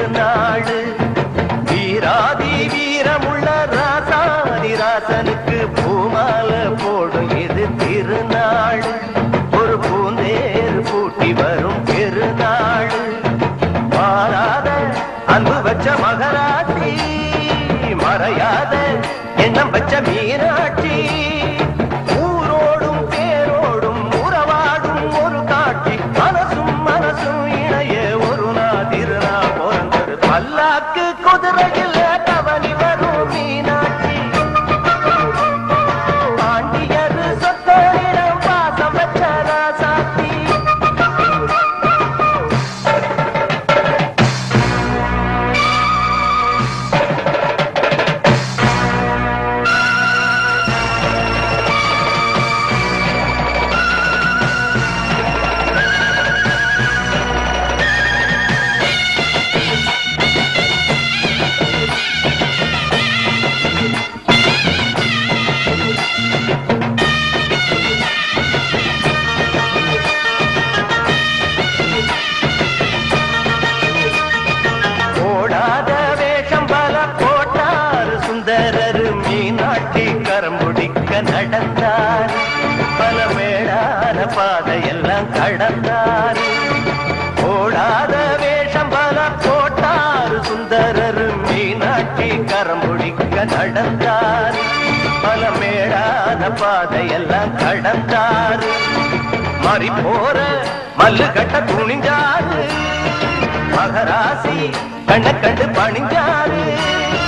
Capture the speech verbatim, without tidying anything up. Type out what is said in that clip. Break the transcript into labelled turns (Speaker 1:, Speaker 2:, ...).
Speaker 1: திருநாடு. வீராதி வீரமுள்ள ராசாதி ராசனுக்கு பூமாலை போடும் இது திருநாடு. ஒரு பூந்தேர் பூட்டி வரும் பெருநாடு. மாறாத அன்பு வச்ச மகராட்சி, மறையாத எண்ணம் வச்ச மீனாட்சி. ஊரோடும் தேரோடும் உறவாடும் ஒரு காட்சி. மனசும் மனசும் இணைய ஒரு நாள் திருநாள் பிறந்தது. பல்லாக்கு குதிரையில் கவனி வரும் மீனாட்சி. பாண்டியர் சொத்தரிடம் பாசம் வச்ச ராசாத்தி. ஓடாத வேஷம் பல போட்டார் சுந்தரர். மீனாட்சி கரம் பிடிக்க நடந்தார். பல மேடான பாதையெல்லாம் கடந்தார். ஓடாத வேஷம் பல போட்டார் சுந்தரர். மீனாட்சி கரம் பிடிக்க நடந்தார். பல மேடான பாதையெல்லாம் கடந்தார். மாறி போற மல்லு கட்ட துணிஞ்சாரு. மகராசி கண்ண கண்டு பணிஞ்சாரு.